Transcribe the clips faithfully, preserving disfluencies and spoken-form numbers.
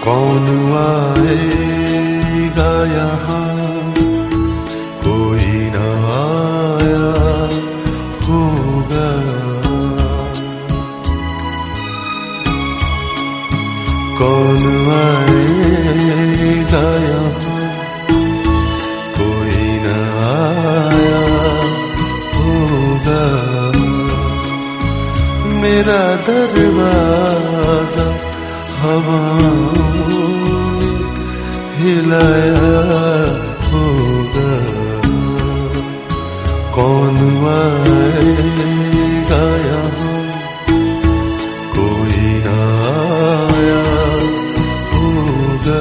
कौन आएगा यहाँ, कोई न आया होगा। कौन आएगा यहाँ, कोई न आया होगा। मेरा दरवाजा हवाओं ने हिलाया होगा। कौन आएगा यहाँ, कोई न आया होगा।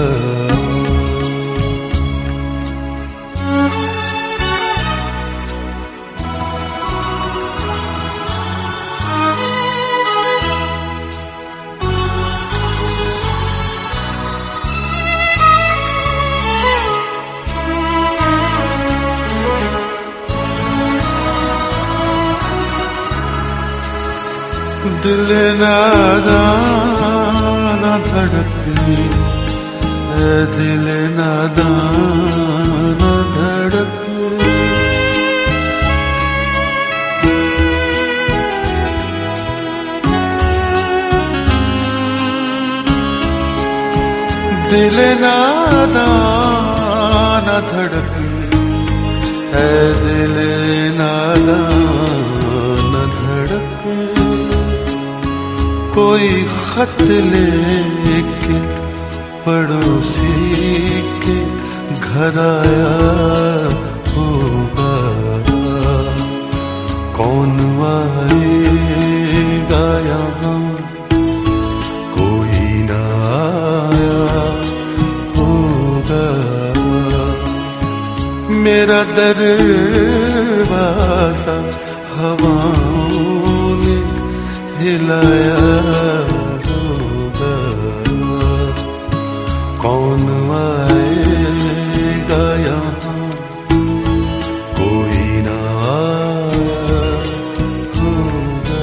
दिल नादान न धड़के, दिल नादान न धड़के। दिल नादान न धड़के, दिल नादान न धड़के। कोई खत लेके पड़ोसी के घर आया होगा। कौन आएगा यहाँ, कोई न आया होगा। मेरा दरवाजा हवाओं ने हिलाया होगा। कौन आएगा यहाँ, कोई न आया होगा।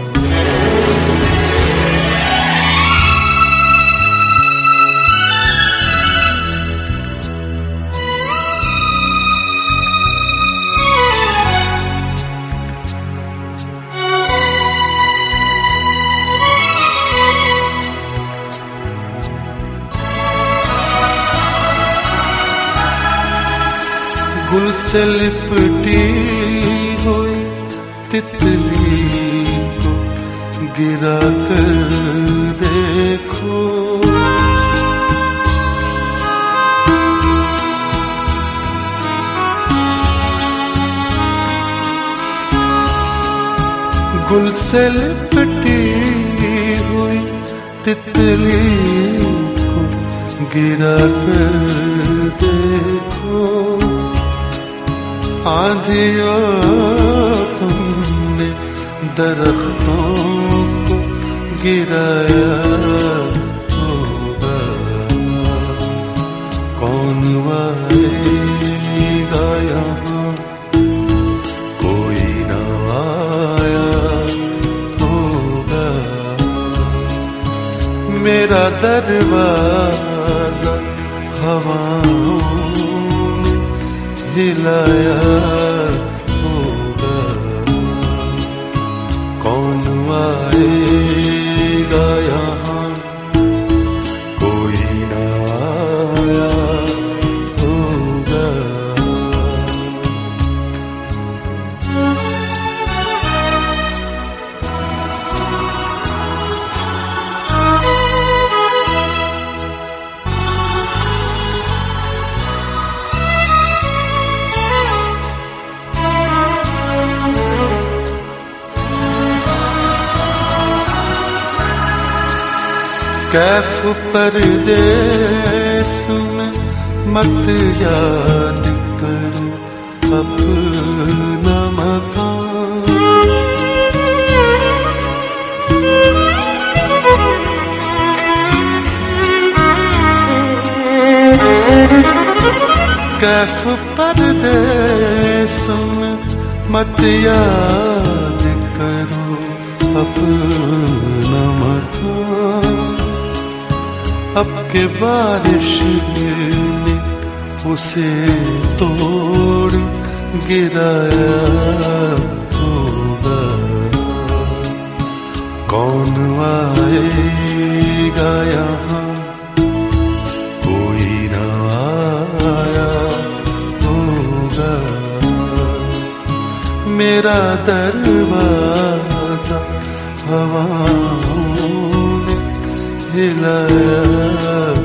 गुल से लिपटी हुई तितली को गिरा कर देखो। गुल से लिपटी हुई तितली को गिरा कर देखो। आंधियों तुमने दरख्तों को गिराया होगा। कौन आएगा यहाँ, कोई न आया होगा। मेरा दरवाजा हवाओं हिलाया होगा। कौन आएगा यहाँ, कोई न आया होगा। कैफ परदेस में मत याद करो अपना मकान। कैफ परदेस में मत याद करो अपना मकान। अब के बारिश ने उसे तोड़ गिराया होगा। कौन आएगा यहाँ, कोई ना आया होगा। मेरा दरवाजा हवाओं ने हिलाया